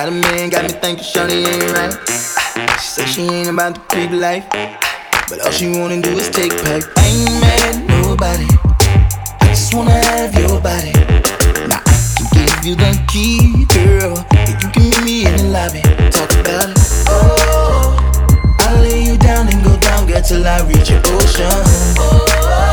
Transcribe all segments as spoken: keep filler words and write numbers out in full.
Got a man, got me thinking shawty ain't right. She say she ain't about the creep life, but all she wanna do is take pipe. I ain't mad at nobody, I just wanna have your body. Now I can give you the key, girl, and you can meet me in the lobby. Talk about it. Oh, I'll lay you down and go down, girl, till I reach your ocean. Oh,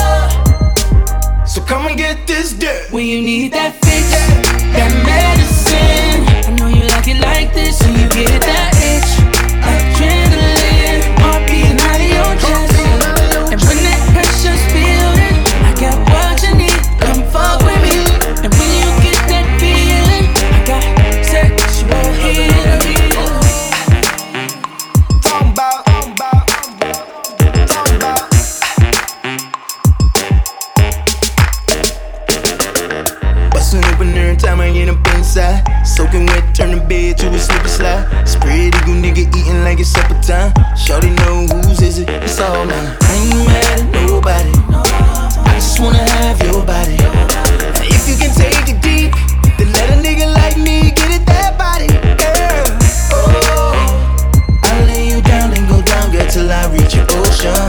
so come and get this dirt when you need that fix, that medicine. I know you like it like this, and you get that itch, adrenaline, heart beating out of your chest. And when that pressure's building, I got what you need. Come fuck with me. And when you get that feeling, I got sexual healing. Talking about, talking about, talking about. Bustin' open every time I get up inside. Soaking wet, turn the bed to a slippery slide. Spread eagle nigga eating like it's supper time. Shawty know whose is it, it's all mine. I ain't mad at nobody, I just wanna have your body. If you can take it deep, then let a nigga like me get it that body, girl. Oh, I'll lay you down and go down, girl, till I reach your ocean.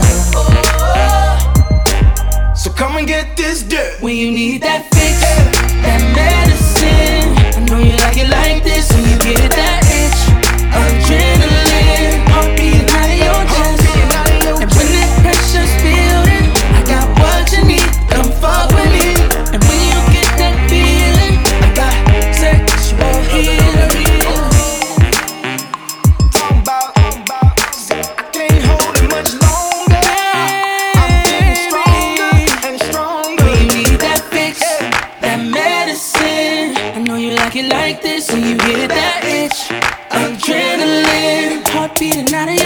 So come and get this dirt when you need that fix, that medicine. I know you like it like this, and you get that itch, adrenaline, heart beating out of your chest. And when that pressure's building, I got what you need. Come fuck with me. And when you get that feeling, I got sexual healing. Talking about, I can't hold it much longer. I'm getting stronger and stronger. When you need that fix, that medicine. I know you like it like this, and you get that itch, adrenaline, heart beating out of